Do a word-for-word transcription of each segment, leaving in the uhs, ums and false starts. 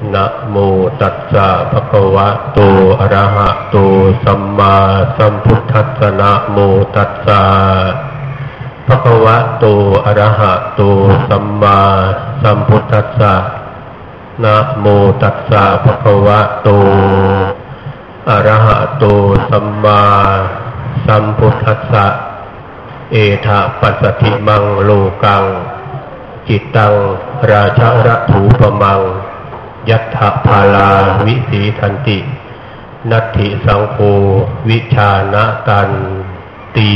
นะโมตัสสะภะคะวะโตอะระหะโตสัมมาสัมพุทธัสสะนะโมตัสสะภะคะวะโตอะระหะโตสัมมาสัมพุทธัสสะนะโมตัสสะภะคะวะโตอะระหะโตสัมมาสัมพุทธัสสะเอทะปัสสติมังโลกังจิตตังราชรัถูปมังยัตถะภาลาวิสีทันตินัตถิสังโฆวิชานะตันตี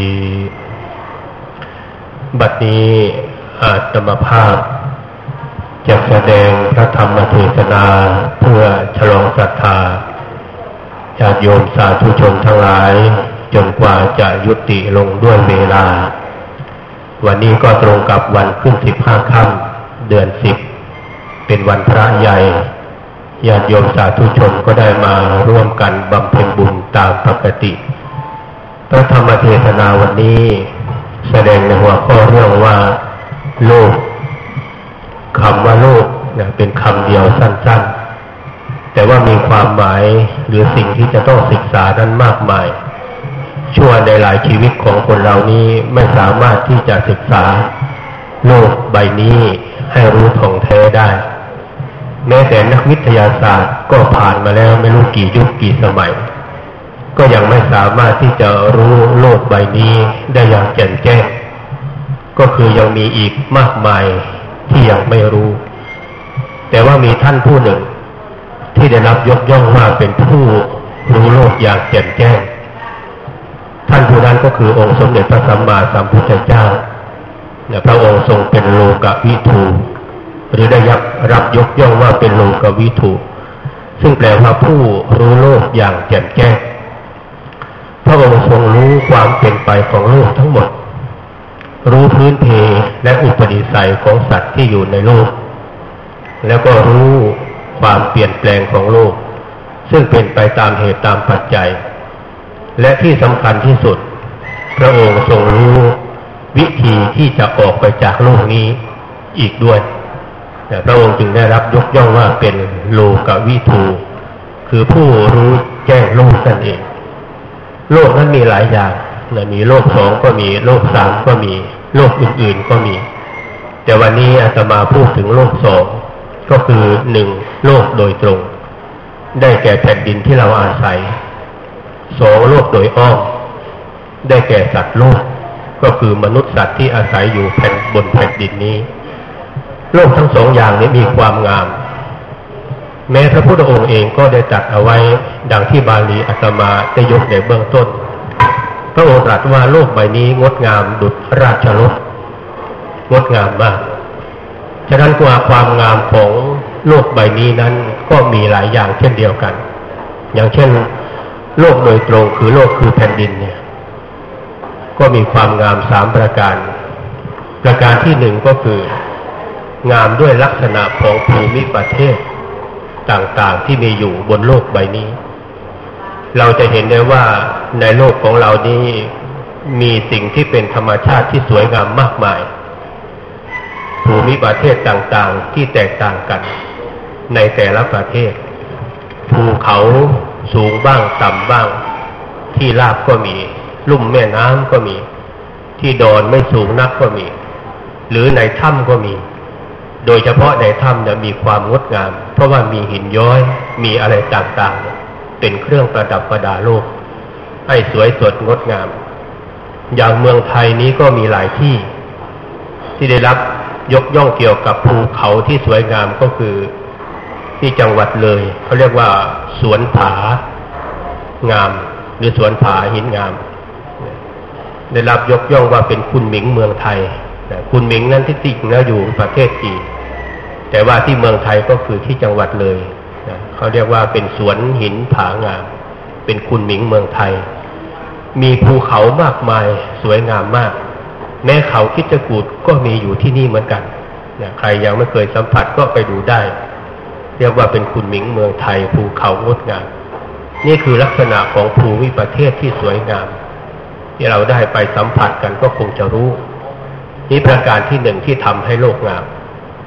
บัดนี้อาตมาภาพจะแสดงพระธรรมเทศนาเพื่อฉลองศรัทธาญาติโยมสาธุชนทั้งหลายจนกว่าจะยุติลงด้วยเวลาวันนี้ก็ตรงกับวันขึ้นสิบห้าค่ำเดือนสิบเป็นวันพระใหญ่ญาติโยมสาธุชนก็ได้มาร่วมกันบำเพ็ญบุญตามปกติพระธรรมเทศนาวันนี้แสดงในหัวข้อเรื่องว่าโลกคำว่าโลกเนี่ยเป็นคำเดียวสั้นๆแต่ว่ามีความหมายหรือสิ่งที่จะต้องศึกษานั้นมากมายชั่วในหลายชีวิตของคนเรานี้ไม่สามารถที่จะศึกษาโลกใบนี้ให้รู้ท่องแท้ได้แม้แต่นักวิทยาศาสตร์ก็ผ่านมาแล้วไม่รู้กี่ยุคกี่สมัยก็ยังไม่สามารถที่จะรู้โลกใบนี้ได้อย่างแจ่มแจ้งก็คือยังมีอีกมากมายที่ยังไม่รู้แต่ว่ามีท่านผู้หนึ่งที่ได้รับยกย่องว่าเป็นผู้รู้โลกอย่างแจ่มแจ้งท่านผู้นั้นก็คือองค์สมเด็จพระสัมมาสัมพุทธเจ้าพระองค์ทรงเป็นโลกวิทูหรือได้รับยกย่องว่าเป็นโลกวิทูซึ่งแปลว่าผู้รู้โลกอย่างแจ่มแจ้งพระองค์ทรงรู้ความเป็นไปของโลกทั้งหมดรู้พื้นเพและอุปนิสัยของสัตว์ที่อยู่ในโลกแล้วก็รู้ความเปลี่ยนแปลงของโลกซึ่งเป็นไปตามเหตุตามปัจจัยและที่สำคัญที่สุดพระองค์ทรงรู้วิธีที่จะออกไปจากโลกนี้อีกด้วยพระองค์จึงได้รับยกย่องว่าเป็นโลกวิทูคือผู้รู้แจ้งโลกนั่นเองโลกนั้นมีหลายอย่างมีโลกสองก็มีโลกสามก็มีโลกอื่นๆก็มีแต่วันนี้อาตมาพูดถึงโลกสองก็คือหนึ่งโลกโดยตรงได้แก่แผ่นดินที่เราอาศัยสองโลกโดยอ้อมได้แก่สัตว์โลกก็คือมนุษย์สัตว์ที่อาศัยอยู่แผ่นบนแผ่นดินนี้โลกทั้งสองอย่างนี้มีความงามแม้พระพุทธองค์เองก็ได้ตรัสเอาไว้ดังที่บาลีอาตมาได้ยกในเบื้องต้นพระองค์ตรัสว่าโลกใบนี้งดงามดุจราชรถงดงามมากฉะนั้นกว่าความงามของโลกใบนี้นั้นก็มีหลายอย่างเช่นเดียวกันอย่างเช่นโลกโดยตรงคือโลกคือแผ่นดินเนี่ยก็มีความงามสามประการประการที่หนึ่งก็คืองามด้วยลักษณะของภูมิประเทศต่างๆที่มีอยู่บนโลกใบนี้เราจะเห็นได้ว่าในโลกของเรานี้มีสิ่งที่เป็นธรรมชาติที่สวยงามมากมายภูมิประเทศต่างๆที่แตกต่างกันในแต่ละประเทศภูเขาสูงบ้างต่ำบ้างที่ราบก็มีลุ่มแม่น้ำก็มีที่ดอนไม่สูงนักก็มีหรือในถ้ำก็มีโดยเฉพาะในถ้ำจะมีความงดงามเพราะว่ามีหินย้อยมีอะไรต่างๆเป็นเครื่องประดับประดาโลกให้สวยสดงดงามอย่างเมืองไทยนี้ก็มีหลายที่ที่ได้รับยกย่องเกี่ยวกับภูเขาที่สวยงามก็คือที่จังหวัดเลยเขาเรียกว่าสวนผางามหรือสวนผาหินงามได้รับยกย่องว่าเป็นคุณหมิงเมืองไทยคุณหมิงนั้นที่จริงแล้วอยู่ประเทศจีนแต่ว่าที่เมืองไทยก็คือที่จังหวัดเลยเขาเรียกว่าเป็นสวนหินผางามเป็นคุณหมิงเมืองไทยมีภูเขามากมายสวยงามมากแม้เขาคิดกูฏก็มีอยู่ที่นี่เหมือนกันใครยังไม่เคยสัมผัสก็ไปดูได้เรียกว่าเป็นคุณหมิงเมืองไทยภูเขางดงามนี่คือลักษณะของภูมิประเทศที่สวยงามที่เราได้ไปสัมผัสกันก็คงจะรู้นี่ประการที่หนึ่งที่ทำให้โลกงาม พ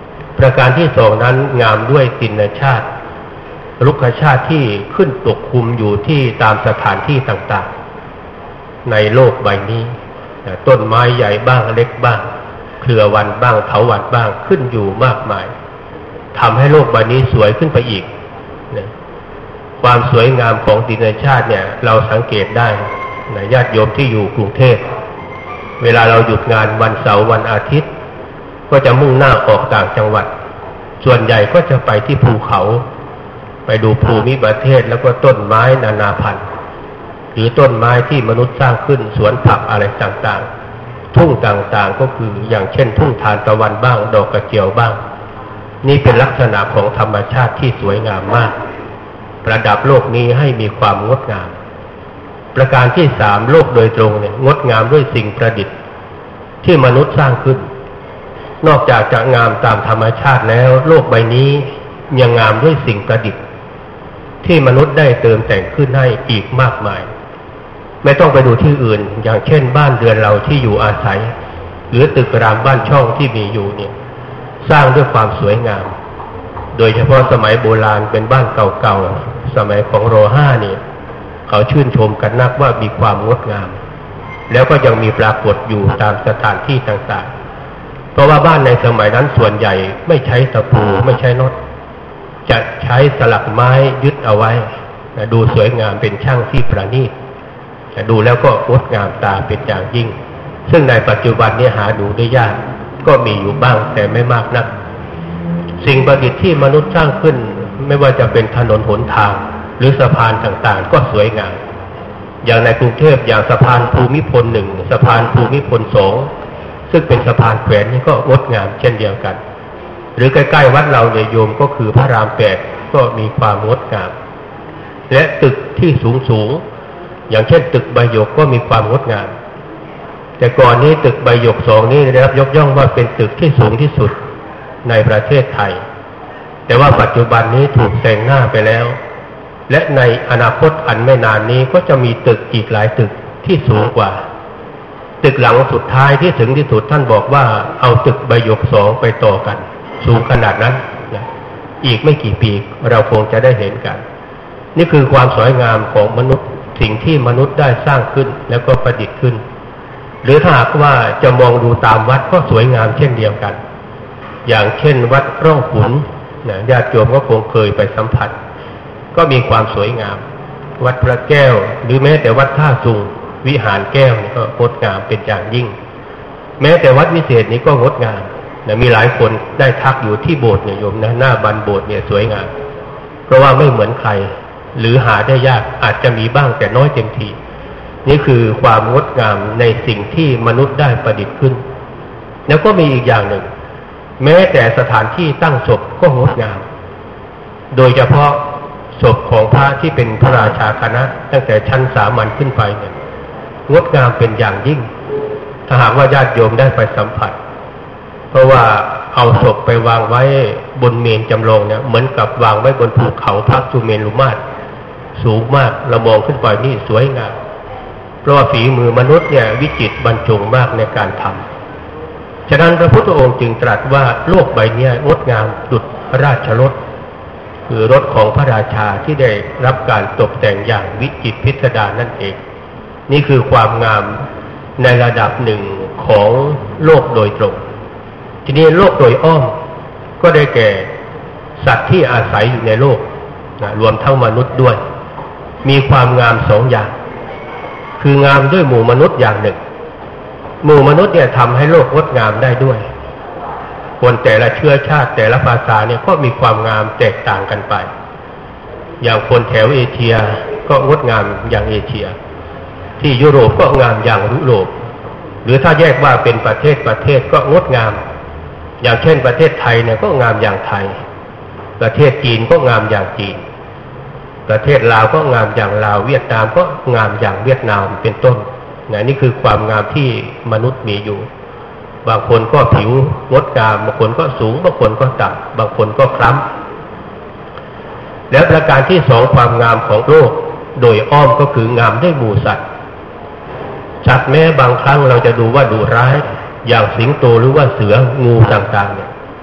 ประการที่สองนั้นงามด้วยตินชาติรุกขชาติที่ขึ้นปกคลุมอยู่ที่ตามสถานที่ต่างๆในโลกใบนี้ต้นไม้ใหญ่บ้างเล็กบ้างเครือวันบ้างเถาวัลย์บ้างขึ้นอยู่มากมายทำให้โลกใบนี้สวยขึ้นไปอีกนะความสวยงามของตินชาติเนี่ยเราสังเกตได้นะญาติโยมที่อยู่กรุงเทพเวลาเราหยุดงานวันเสาร์วันอาทิตย์ก็จะมุ่งหน้าออกต่างจังหวัดส่วนใหญ่ก็จะไปที่ภูเขาไปดูภูมิประเทศแล้วก็ต้นไม้นานาพันธุ์หรือต้นไม้ที่มนุษย์สร้างขึ้นสวนผักอะไรต่างๆทุ่งต่างๆก็คืออย่างเช่นทุ่งทานตะวันบ้างดอกกระเจียวบ้างนี่เป็นลักษณะของธรรมชาติที่สวยงามมากประดับโลกนี้ให้มีความงดงามประการที่สามโลกโดยตรงเนี่ยงดงามด้วยสิ่งประดิษฐ์ที่มนุษย์สร้างขึ้นนอกจากจะงามตามธรรมชาติแล้วโลกใบนี้ยังงามด้วยสิ่งประดิษฐ์ที่มนุษย์ได้เติมแต่งขึ้นให้อีกมากมายไม่ต้องไปดูที่อื่นอย่างเช่นบ้านเรือนเราที่อยู่อาศัยหรือตึกรามบ้านช่องที่มีอยู่เนี่ยสร้างด้วยความสวยงามโดยเฉพาะสมัยโบราณเป็นบ้านเก่าๆสมัยของรอห้าเนี่ยเขาชื่นชมกันนักว่ามีความงดงามแล้วก็ยังมีปรากฏอยู่ตามสถานที่ต่างๆเพราะว่าบ้านในสมัยนั้นส่วนใหญ่ไม่ใช้ตะปูไม่ใช้น็อตจะใช้สลักไม้ยึดเอาไว้นะดูสวยงามเป็นช่างที่ประณีตนะดูแล้วก็งดงามตาเป็นอย่างยิ่งซึ่งในปัจจุบันนี้หาดูได้ยากก็มีอยู่บ้างแต่ไม่มากนักสิ่งประดิษฐ์ที่มนุษย์สร้างขึ้นไม่ว่าจะเป็นถนนหนทางหรือสะพานต่างๆก็สวยงามอย่างในกรุงเทพอย่างสะพานภูมิพลหนึ่งสะพานภูมิพลสองซึ่งเป็นสะพานแขวนนี่ก็งดงามเช่นเดียวกันหรือใกล้ๆวัดเราเนี่ยโยมก็คือพระรามแปดก็มีความงดงามและตึกที่สูงๆอย่างเช่นตึกใบหยกก็มีความงดงามแต่ก่อนนี้ตึกใบหยกสองนี้ได้รับยกย่องว่าเป็นตึกที่สูงที่สุดในประเทศไทยแต่ว่าปัจจุบันนี้ถูกแซงหน้าไปแล้วและในอนาคตอันไม่นานนี้ก็จะมีตึกอีกหลายตึกที่สูงกว่าตึกหลังสุดท้ายที่ถึงที่สุดท่านบอกว่าเอาตึกใบหยกสองไปต่อกันสูงขนาดนั้นนะอีกไม่กี่ปีเราคงจะได้เห็นกันนี่คือความสวยงามของมนุษย์สิ่งที่มนุษย์ได้สร้างขึ้นแล้วก็ประดิษฐ์ขึ้นหรือถ้าหากว่าจะมองดูตามวัดก็สวยงามเช่นเดียวกันอย่างเช่นวัดร่องขุนนะญาติโยมก็คงเคยไปสัมผัสก็มีความสวยงามวัดพระแก้วหรือแม้แต่วัดท่าสุงวิหารแก้วนี่ก็งดงามเป็นอย่างยิ่งแม้แต่วัดวิเศษนี้ก็งดงามนะมีหลายคนได้ทักอยู่ที่โบสถ์เนี่ยโยมนะหน้าบันโบสถ์เนี่ยสวยงามเพราะว่าไม่เหมือนใครหรือหาได้ยากอาจจะมีบ้างแต่น้อยเต็มทีนี่คือความงดงามในสิ่งที่มนุษย์ได้ประดิษฐ์ขึ้นแล้วก็มีอีกอย่างหนึ่งแม้แต่สถานที่ตั้งศพก็งดงามโดยเฉพาะศพของพระที่เป็นพระราชาคณะตั้งแต่ชั้นสามัญขึ้นไปเนี่ยงดงามเป็นอย่างยิ่งถ้าหากว่าญาติโยมได้ไปสัมผัสเพราะว่าเอาศพไปวางไว้บนเมรุจำลองเนี่ยเหมือนกับวางไว้บนภูเขาพระสุเมรุมาตรสูงมากเรามองขึ้นไปนี่สวยงามเพราะว่าฝีมือมนุษย์เนี่ยวิจิตรบรรจงมากในการทำฉะนั้นพระพุทธองค์จึงตรัสว่าโลกใบนี้งดงามดุจราชรถคือรถของพระราชาที่ได้รับการตกแต่งอย่างวิจิตรพิสดารนั่นเองนี่คือความงามในระดับหนึ่งของโลกโดยตรงทีนี้โลกโดยอ้อมก็ได้แก่สัตว์ที่อาศัยอยู่ในโลกนะรวมทั้งมนุษย์ด้วยมีความงามสองอย่างคืองามด้วยหมู่มนุษย์อย่างหนึ่งหมู่มนุษย์เนี่ยทำให้โลกงดงามได้ด้วยคนแต่ละเชื้อชาติแต่ละภาษาเนี่ยก็มีความงามแตกต่างกันไปอย่างคนแถวเอเชียก็งดงามอย่างเอเชียที่ยุโรปก็งามอย่างยุโรปหรือถ้าแยกว่าเป็นประเทศประเทศก็งดงามอย่างเช่นประเทศไทยเนี่ยก็งามอย่างไทยประเทศจีนก็งามอย่างจีนประเทศลาวก็งามอย่างลาวเวียดนามก็งามอย่างเวียดนามเป็นต้นนี่คือความงามที่มนุษย์มีอยู่บางคนก็ผิวงดงามบางคนก็สูงบางคนก็ต่ำบางคนก็คล้ำและประการที่สองความงามของโลกโดยอ้อมก็คืองามด้วยหมู่สัตว์สัตว์แม้บางครั้งเราจะดูว่าดุร้ายอย่างสิงโตหรือว่าเสืองูต่างๆเนี่ย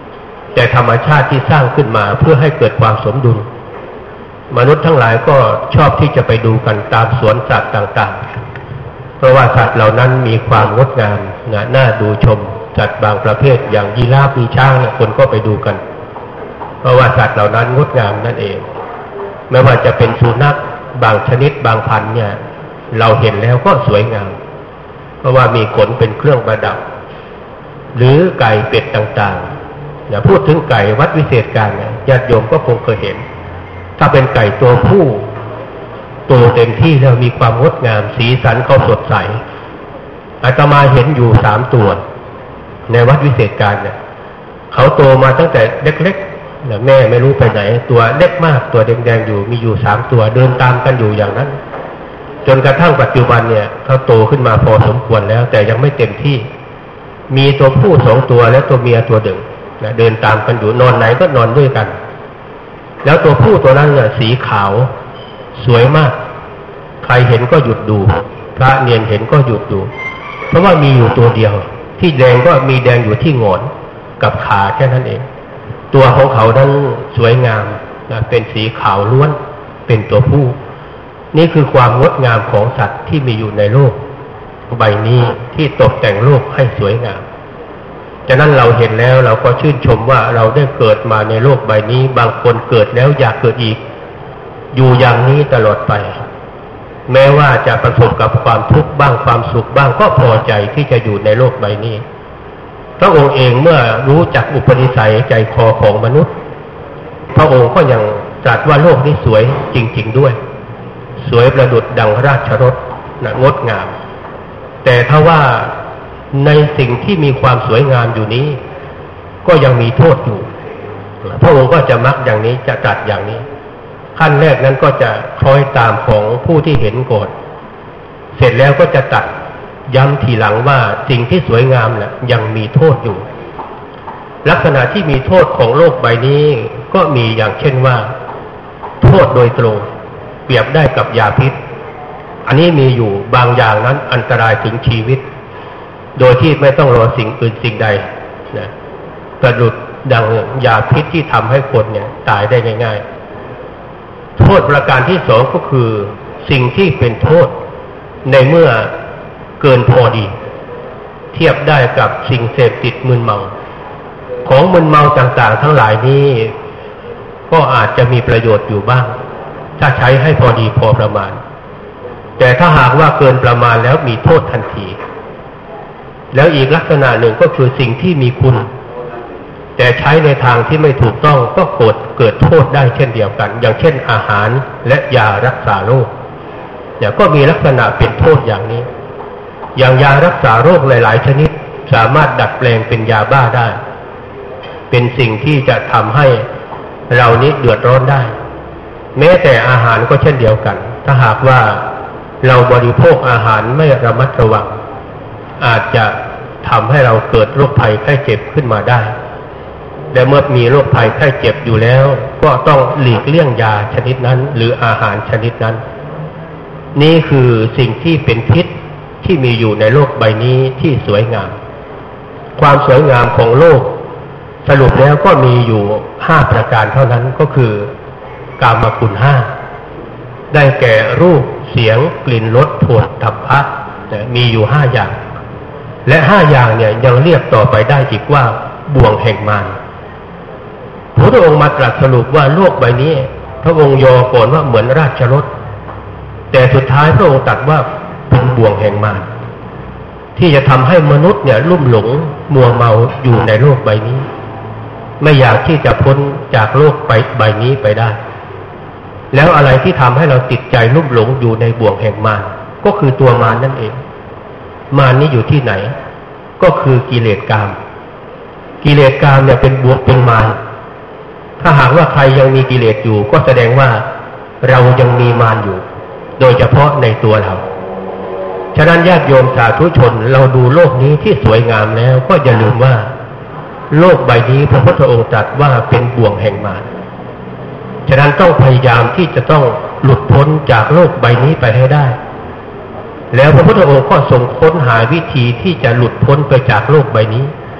แต่ธรรมชาติที่สร้างขึ้นมาเพื่อให้เกิดความสมดุลมนุษย์ทั้งหลายก็ชอบที่จะไปดูกันตามสวนสัตว์ต่างๆเพราะว่าสัตว์เหล่านั้นมีความงดงามน่าดูชมสัตว์บางประเภทอย่างยีราฟมีช้างเนี่ยคนก็ไปดูกันเพราะว่าสัตว์เหล่านั้นงดงามนั่นเองไม่ว่าจะเป็นสุนัขบางชนิดบางพันธุ์เนี่ยเราเห็นแล้วก็สวยงามเพราะว่ามีขนเป็นเครื่องประดับหรือไก่เป็ดต่างๆอย่าพูดถึงไก่วัดวิเศษการเนี่ยญาติโยมก็คงเคยเห็นถ้าเป็นไก่ตัวผู้โตเต็มที่แล้วมีความงดงามสีสันเขาสดใสอาตมาเห็นอยู่สามตัวในวัดวิเศษการเนี่ยเขาโตมาตั้งแต่เล็กๆแม่ไม่รู้ไปไหนตัวเล็กมากตัวแดงๆอยู่มีอยู่สามตัวเดินตามกันอยู่อย่างนั้นจนกระทั่งปัจจุบันเนี่ยเขาโตขึ้นมาพอสมควรแล้วแต่ยังไม่เต็มที่มีตัวผู้สองตัวและตัวเมียตัวหนึ่งนะเดินตามกันอยู่นอนไหนก็นอนด้วยกันแล้วตัวผู้ตัวนั้นเนี่ยสีขาวสวยมากใครเห็นก็หยุดดูพระเนียนเห็นก็หยุดดูเพราะว่ามีอยู่ตัวเดียวที่แดงก็มีแดงอยู่ที่โงนกับขาแค่นั้นเองตัวของเขานั้นสวยงามนะเป็นสีขาวล้วนเป็นตัวผู้นี่คือความงดงามของสัตว์ที่มีอยู่ในโลกใบนี้ที่ตกแต่งโลกให้สวยงามฉะนั้นเราเห็นแล้วเราก็ชื่นชมว่าเราได้เกิดมาในโลกใบนี้บางคนเกิดแล้วอยากเกิดอีกอยู่อย่างนี้ตลอดไปแม้ว่าจะประสบกับความทุกข์บ้างความสุขบ้างก็พอใจที่จะอยู่ในโลกใบนี้พระองค์เองเมื่อรู้จักอุปนิสัยใจคอของมนุษย์พระองค์ก็ยังตรัสว่าโลกนี้สวยจริงๆด้วยสวยประดุจดังราชรถนะงดงามแต่ถ้าว่าในสิ่งที่มีความสวยงามอยู่นี้ก็ยังมีโทษอยู่พระองค์ก็จะมักอย่างนี้จะตรัสอย่างนี้ขั้นแรกนั้นก็จะคล้อยตามของผู้ที่เห็นก่อนเสร็จแล้วก็จะตัดย้ำทีหลังว่าสิ่งที่สวยงามน่ะยังมีโทษอยู่ลักษณะที่มีโทษของโลกใบนี้ก็มีอย่างเช่นว่าโทษโดยตรงเปรียบได้กับยาพิษอันนี้มีอยู่บางอย่างนั้นอันตรายถึงชีวิตโดยที่ไม่ต้องรอสิ่งอื่นสิ่งใดนะกระดุดดังยาพิษที่ทำให้คนเนี่ยตายได้ง่ายๆโทษประการที่สองก็คือสิ่งที่เป็นโทษในเมื่อเกินพอดีเทียบได้กับสิ่งเสพติดมึนเมาของมึนเมาต่างๆทั้งหลายนี้ก็อาจจะมีประโยชน์อยู่บ้างถ้าใช้ให้พอดีพอประมาณแต่ถ้าหากว่าเกินประมาณแล้วมีโทษทันทีแล้วอีกลักษณะหนึ่งก็คือสิ่งที่มีคุณแต่ใช้ในทางที่ไม่ถูกต้องก็เกิดเกิดโทษได้เช่นเดียวกันอย่างเช่นอาหารและยารักษาโรคเนี่ยก็มีลักษณะเป็นโทษอย่างนี้อย่างยารักษาโรคหลายๆชนิดสามารถดัดแปลงเป็นยาบ้าได้เป็นสิ่งที่จะทำให้เรานี้เดือดร้อนได้แม้แต่อาหารก็เช่นเดียวกันถ้าหากว่าเราบริโภคอาหารไม่ระมัดระวังอาจจะทำให้เราเกิดโรคภัยไข้เจ็บขึ้นมาได้และเมื่อมีโรคภัยไข้เจ็บอยู่แล้วก็ต้องหลีกเลี่ยงยาชนิดนั้นหรืออาหารชนิดนั้นนี่คือสิ่งที่เป็นพิษที่มีอยู่ในโลกใบนี้ที่สวยงามความสวยงามของโลกสรุปแล้วก็มีอยู่ห้าประการเท่านั้นก็คือกามคุณห้าได้แก่รูปเสียงกลิ่นรสโผฏฐัพพะมีอยู่ห้าอย่างและห้าอย่างเนี่ยยังเรียกต่อไปได้อีกว่าบ่วงแห่งมารพระองค์มาตรัสสรุปว่าโลกใบนี้พระองค์ยอก่อนว่าเหมือนราชรถแต่สุดท้ายพระองค์ตรัสว่าเป็นบ่วงแห่งมารที่จะทำให้มนุษย์เนี่ยลุ่มหลงมัวเมาอยู่ในโลกใบนี้ไม่อยากที่จะพ้นจากโลกใบนี้ไปได้แล้วอะไรที่ทำให้เราติดใจลุ่มหลงอยู่ในบ่วงแห่งมารก็คือตัวมารนั่นเองมารนี้อยู่ที่ไหนก็คือกิเลสกามกิเลสกามเนี่ยเป็นบวกเป็นมารถ้าหากว่าใครยังมีกิเลสอยู่ก็แสดงว่าเรายังมีมารอยู่โดยเฉพาะในตัวเราฉะนั้นญาติโยมสาธุชนเราดูโลกนี้ที่สวยงามแล้วก็อย่าลืมว่าโลกใบนี้พระพุทธองค์ตรัสว่าเป็นบ่วงแห่งมารฉะนั้นต้องพยายามที่จะต้องหลุดพ้นจากโลกใบนี้ไปให้ได้แล้วพระพุทธองค์ก็ทรงค้นหาวิธีที่จะหลุดพ้นไปจากโลกใบนี้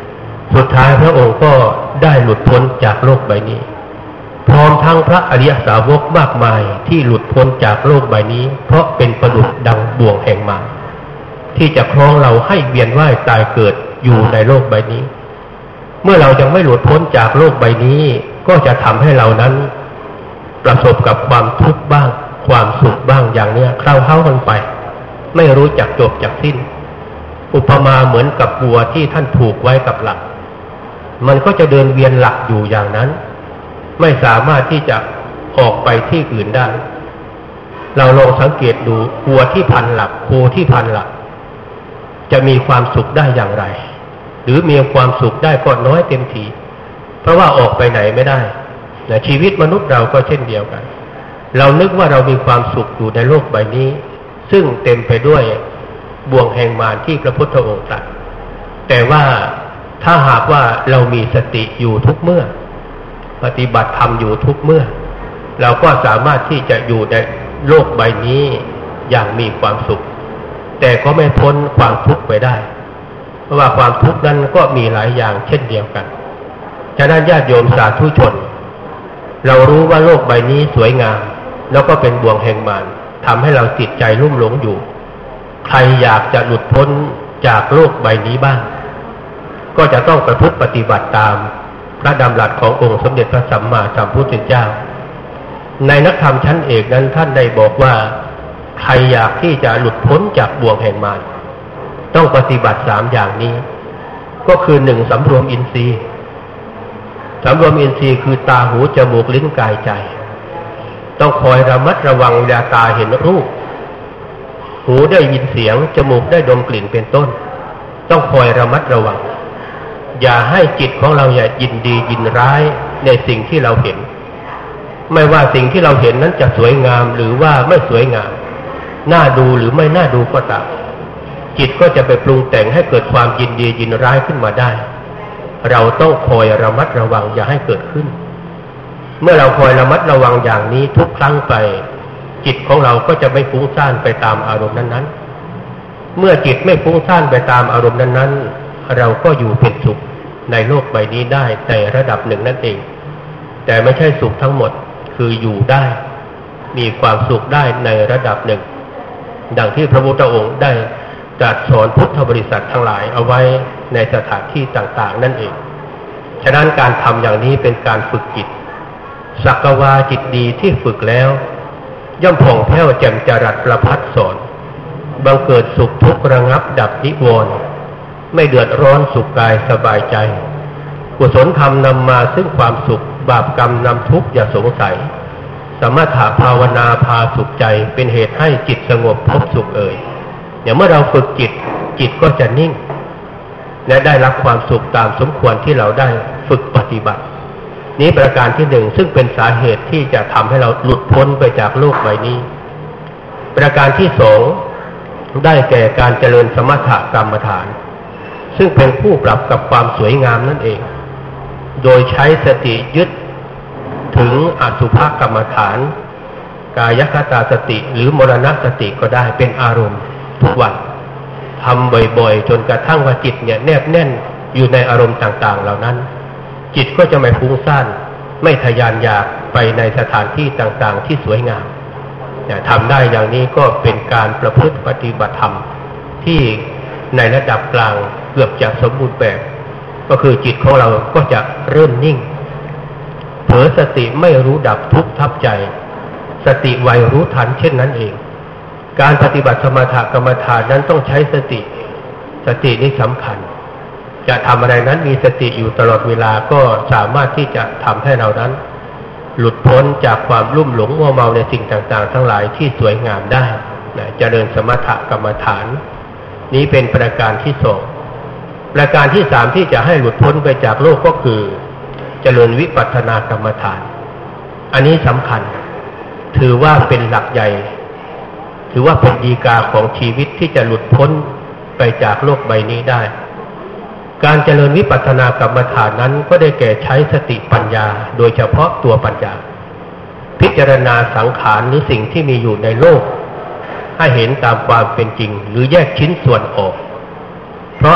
สุดท้ายพระองค์ก็ได้หลุดพ้นจากโลกใบนี้พร้อมทั้งพระอริยสาวกมากมายที่หลุดพ้นจากโลกใบนี้เพราะเป็นประดุจดังบ่วงแห่งมารที่จะคล้องเราให้เวียนว่ายตายเกิดอยู่ในโลกใบนี้เมื่อเรายังไม่หลุดพ้นจากโลกใบนี้ก็จะทำให้เรานั้นประสบกับความทุกข์บ้างความสุขบ้างอย่างเนี้ยคราวเฮ้ากันไปไม่รู้จักจบจักสิ้นอุปมาเหมือนกับวัวที่ท่านผูกไว้กับหลักมันก็จะเดินเวียนหลักอยู่อย่างนั้นไม่สามารถที่จะออกไปที่อื่นได้เราลองสังเกตดูวัวที่พันหลักโคที่พันหลักจะมีความสุขได้อย่างไรหรือมีความสุขได้ก็น้อยเต็มทีเพราะว่าออกไปไหนไม่ได้แต่ชีวิตมนุษย์เราก็เช่นเดียวกันเรานึกว่าเรามีความสุขอยู่ในโลกใบนี้ซึ่งเต็มไปด้วยบ่วงแห่งมารที่พระพุทธองค์ตรัสแต่ว่าถ้าหากว่าเรามีสติอยู่ทุกเมื่อปฏิบัติธรรมอยู่ทุกเมื่อเราก็สามารถที่จะอยู่ในโลกใบนี้อย่างมีความสุขแต่ก็ไม่พ้นความทุกข์ไปได้เพราะว่าความทุกข์นั้นก็มีหลายอย่างเช่นเดียวกันฉะนั้นญาติโยมสาธุชนเรารู้ว่าโลกใบนี้สวยงามแล้วก็เป็นบ่วงแห่งมารทำให้เราติดใจลุ่มหลงอยู่ใครอยากจะหลุดพ้นจากโลกใบนี้บ้างก็จะต้องประพฤติปฏิบัติตามพระดำรัสขององค์สมเด็จพระสัมมาสัมพุทธเจ้าในนักธรรมชั้นเอกนั้นท่านได้บอกว่าใครอยากที่จะหลุดพ้นจากบ่วงแห่งมารต้องปฏิบัติสามอย่างนี้ก็คือหนึ่งสำรวมอินทรีย์สำรวมอินทรีย์คือตาหูจมูกลิ้นกายใจต้องคอยระมัดระวังเวลาตาเห็นรูปหูได้ยินเสียงจมูกได้ดมกลิ่นเป็นต้นต้องคอยระมัดระวังอย่าให้จิตของเราอย่ายินดียินร้ายในสิ่งที่เราเห็นไม่ว่าสิ่งที่เราเห็นนั้นจะสวยงามหรือว่าไม่สวยงามน่าดูหรือไม่น่าดูก็ตามจิตก็จะไปปรุงแต่งให้เกิดความยินดียินร้ายขึ้นมาได้เราต้องคอยระมัดระวังอย่าให้เกิดขึ้นเมื่อเราคอยระมัดระวังอย่างนี้ทุกครั้งไปจิตของเราก็จะไม่ฟุ้งซ่านไปตามอารมณ์นั้นๆเมื่อจิตไม่ฟุ้งซ่านไปตามอารมณ์นั้นๆเราก็อยู่เป็นสุขในโลกใบนี้ได้ในระดับหนึ่งนั่นเองแต่ไม่ใช่สุขทั้งหมดคืออยู่ได้มีความสุขได้ในระดับหนึ่งดังที่พระพุทธองค์ได้ตรัสสอนพุทธบริษัททั้งหลายเอาไว้ในสถานที่ต่างๆนั่นเองฉะนั้นการทำอย่างนี้เป็นการฝึกจิตสักวาจิตดีที่ฝึกแล้วย่อมผ่องแผ้วแจ่มจรัสประภัสสอนบังเกิดสุขทุกข์ระงับดับนิวรณ์ไม่เดือดร้อนสุขกายสบายใจกุศลธรรมนำมาซึ่งความสุขบาปกรรมนำทุกข์อย่าสงสัยสมถะภาวนาพาสุขใจเป็นเหตุให้จิตสงบพบสุขเอ่ยอย่างเมื่อเราฝึกจิตจิตก็จะนิ่งและได้รับความสุขตามสมควรที่เราได้ฝึกปฏิบัตินี้ประการที่หนึ่งซึ่งเป็นสาเหตุที่จะทำให้เราหลุดพ้นไปจากโลกใบนี้ประการที่สองได้แก่การเจริญสมถกรรมฐานซึ่งเป็นผู้ปรับกับความสวยงามนั่นเองโดยใช้สติยึดถึงอสุภกรรมฐานกายคตาสติหรือมรณสติก็ได้เป็นอารมณ์ทุกวันทำบ่อยๆจนกระทั่งว่าจิตเนี่ยแนบแน่นอยู่ในอารมณ์ต่างๆเหล่านั้นจิตก็จะไม่ฟุ้งซ่านไม่ทะยานอยากไปในสถานที่ต่างๆที่สวยงามทำได้อย่างนี้ก็เป็นการประพฤติปฏิบัติธรรมที่ในระดับกลางเกือบจะสมบูรณ์แบบก็คือจิตของเราก็จะเริ่มนิ่งเผลอสติไม่รู้ดับทุกข์ทับใจสติไวรู้ทันเช่นนั้นเองการปฏิบัติสมถกรรมฐานนั้นต้องใช้สติสตินี่สำคัญจะทำอะไรนั้นมีสติอยู่ตลอดเวลาก็สามารถที่จะทำให้เรานั้นหลุดพ้นจากความลุ่มหลงมัวเมาในสิ่งต่างๆทั้งหลายที่สวยงามได้เจริญสมถกรรมฐานนี้เป็นประการที่สองประการที่สามที่จะให้หลุดพ้นไปจากโลกก็คือเจริญวิปัสสนากรรมฐานอันนี้สำคัญถือว่าเป็นหลักใหญ่ถือว่าเป็นฎีกาของชีวิตที่จะหลุดพ้นไปจากโลกใบนี้ได้การเจริญวิปัสสนากรรมฐานนั้นก็ได้แก่ใช้สติปัญญาโดยเฉพาะตัวปัญญาพิจารณาสังขารหรือสิ่งที่มีอยู่ในโลกให้เห็นตามความเป็นจริงหรือแยกชิ้นส่วนออกเพราะ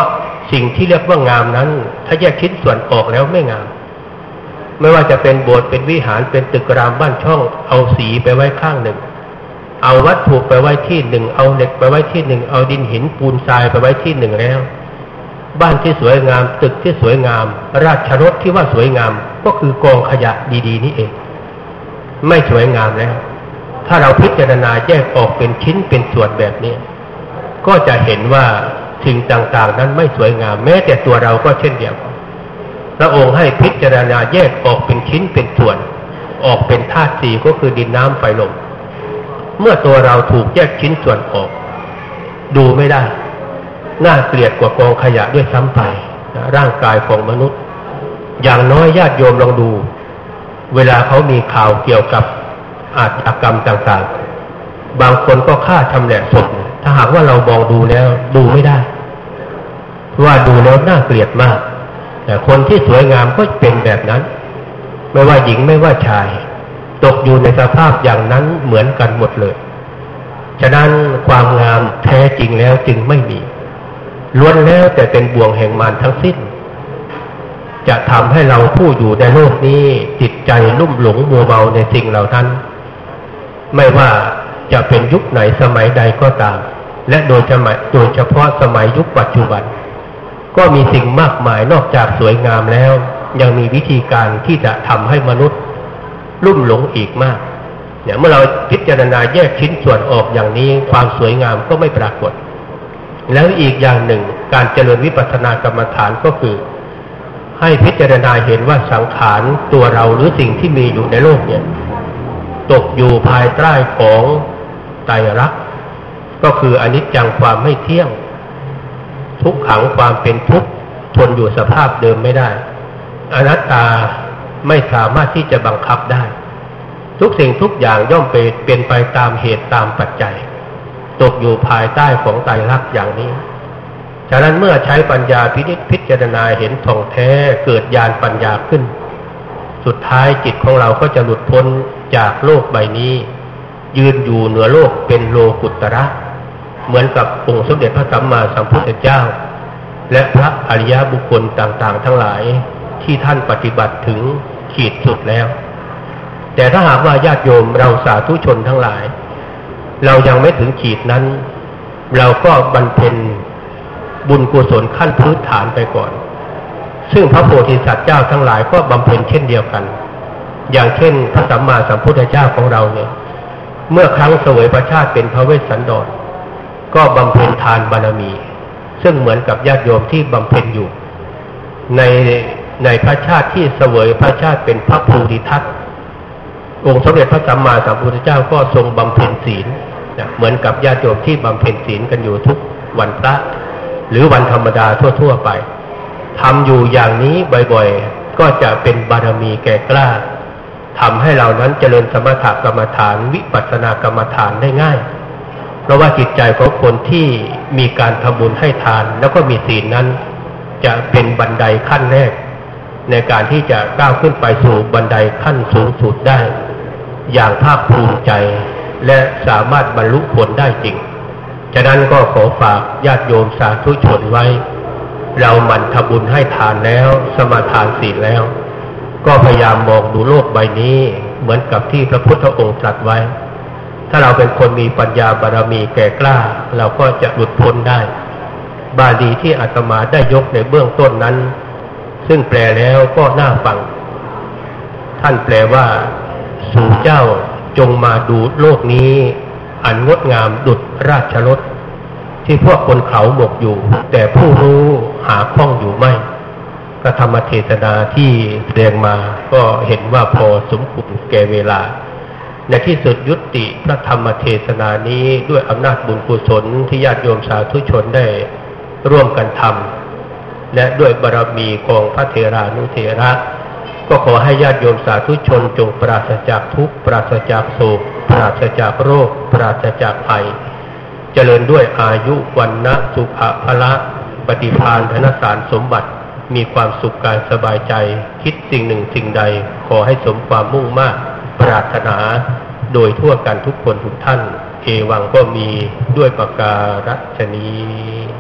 สิ่งที่เรียกว่างามนั้นถ้าแยกชิ้นส่วนออกแล้วไม่งามไม่ว่าจะเป็นโบสถ์เป็นวิหารเป็นตึกรามบ้านช่องเอาสีไปไว้ข้างหนึ่งเอาวัตถุไปไว้ที่หนึ่งเอาเหล็กไปไว้ที่หนึ่งเอาดินหินปูนทรายไปไว้ที่หนึ่งแล้วบ้านที่สวยงามตึกที่สวยงามราชรถที่ว่าสวยงามก็คือกองขยะดีๆนี่เองไม่สวยงามแล้วถ้าเราพิจารณาแยกออกเป็นชิ้นเป็นส่วนแบบนี้ก็จะเห็นว่าสิ่งต่างๆนั้นไม่สวยงามแม้แต่ตัวเราก็เช่นเดียวกันพระองค์ให้พิจารณาแยกออกเป็นชิ้นเป็นส่วนออกเป็นธาตุสี่ก็คือดินน้ำไฟลมเมื่อตัวเราถูกแยกชิ้นส่วนออกดูไม่ได้น่าเกลียดกว่ากองขยะด้วยซ้ำไปร่างกายของมนุษย์อย่างน้อยญาติโยมลองดูเวลาเขามีข่าวเกี่ยวกับอาชญากรรมต่างๆบางคนก็ฆ่าชำแหละศพถ้าหากว่าเรามองดูแล้วดูไม่ได้ว่าดูแล้วน่าเกลียดมากแต่คนที่สวยงามก็เป็นแบบนั้นไม่ว่าหญิงไม่ว่าชายตกอยู่ในสภาพอย่างนั้นเหมือนกันหมดเลยฉะนั้นความงามแท้จริงแล้วจึงไม่มีล้วนแล้วแต่เป็นบ่วงแห่งมารทั้งสิ้นจะทำให้เราผู้อยู่ในโลกนี้จิตใจลุ่มหลงมัวเมาในสิ่งเหล่านั้นไม่ว่าจะเป็นยุคไหนสมัยใดก็ตามและโดยเฉพาะโดยเฉพาะสมัยยุคปัจจุบันก็มีสิ่งมากมายนอกจากสวยงามแล้วยังมีวิธีการที่จะทำให้มนุษย์ลุ่มหลงอีกมากเนี่ยเมื่อเราพิจารณาแยกชิ้นส่วนออกอย่างนี้ความสวยงามก็ไม่ปรากฏแล้วอีกอย่างหนึ่งการเจริญวิปัสสนากรรมฐานก็คือให้พิจารณาเห็นว่าสังขารตัวเราหรือสิ่งที่มีอยู่ในโลกเนี่ยตกอยู่ภายใต้ของไตรลักษณ์ก็คืออนิจจังความไม่เที่ยงทุกขังความเป็นทุกข์ทนอยู่สภาพเดิมไม่ได้อนัตตาไม่สามารถที่จะบังคับได้ทุกสิ่งทุกอย่างย่อมเป็นไปตามเหตุตามปัจจัยตกอยู่ภายใต้ของไตรลักษณ์อย่างนี้ฉะนั้นเมื่อใช้ปัญญาพินิจพิจารณาเห็นท่องแท้เกิดญาณปัญญาขึ้นสุดท้ายจิตของเราก็จะหลุดพ้นจากโลกใบนี้ยืนอยู่เหนือโลกเป็นโลกุตระเหมือนกับองค์สมเด็จพระสัมมาสัมพุทธเจ้าและพระอริยบุคคลต่างๆทั้งหลายที่ท่านปฏิบัติถึงขีดสุดแล้วแต่ถ้าหากว่าญาติโยมเราสาธุชนทั้งหลายเรายังไม่ถึงขีดนั้นเราก็บำเพ็ญบุญกุศลขั้นพื้นฐานไปก่อนซึ่งพระโพธิสัตว์เจ้าทั้งหลายก็บำเพ็ญเช่นเดียวกันอย่างเช่นพระสัมมาสัมพุทธเจ้าของเราเนี่ยเมื่อครั้งเสวยพระชาติเป็นพระเวสสันดรก็บำเพ็ญทานบารมีซึ่งเหมือนกับญาติโยมที่บำเพ็ญอยู่ในในพระชาติที่เสวยพระชาติเป็นพระภูริทัตองค์สมเด็จพระสัมมาสัมพุทธเจ้าก็ทรงบำเพ็ญศีลเหมือนกับญาติโยมที่บำเพ็ญศีลกันอยู่ทุกวันพระหรือวันธรรมดาทั่วๆไปทำอยู่อย่างนี้บ่อยๆก็จะเป็นบารมีแก่กล้าทำให้เรานั้นเจริญสมถกรรมฐานวิปัสสนากรรมฐานได้ง่ายเพราะว่าจิตใจของคนที่มีการทำบุญให้ทานแล้วก็มีศีลนั้นจะเป็นบันไดขั้นแรกในการที่จะก้าวขึ้นไปสู่บันไดขั้นสูงสุดได้อย่างภาคภูมิใจและสามารถบรรลุผลได้จริงฉะนั้นก็ขอฝากญาติโยมสาธุชนไว้เราหมั่นทำบุญให้ทานแล้วสมาทานศีลแล้วก็พยายามมองดูโลกใบนี้เหมือนกับที่พระพุทธองค์ตรัสไว้ถ้าเราเป็นคนมีปัญญาบารมีแก่กล้าเราก็จะหลุดพ้นได้บาลีที่อาตมาได้ยกในเบื้องต้นนั้นซึ่งแปลแล้วก็น่าฟังท่านแปลว่าสู่เจ้าจงมาดูโลกนี้อันงดงามดุจราชรถที่พวกคนเขาหมกอยู่แต่ผู้รู้หาข้องอยู่ไม่ก็ธรรมเทศนาที่แสดงมาก็เห็นว่าพอสมควรแก่เวลาในที่สุดยุติพระธรรมเทศนานี้ด้วยอำนาจบุญกุศลที่ญาติโยมสาธุชนได้ร่วมกันทำและด้วยบารมีของพระเถรานุเถระก็ขอให้ญาติโยมสาธุชนจงปราศจากทุกข์ปราศจากโศกปราศจากโรคปราศจากภัยเจริญด้วยอายุวันนะสุขะพละปฏิภาณธนสารสมบัติมีความสุขกายสบายใจคิดสิ่งหนึ่งสิ่งใดขอให้สมความมุ่งมากปรารถนาโดยทั่วกันทุกคนทุกท่านเอวังก็มีด้วยประการฉนี้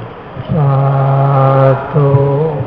สาธุ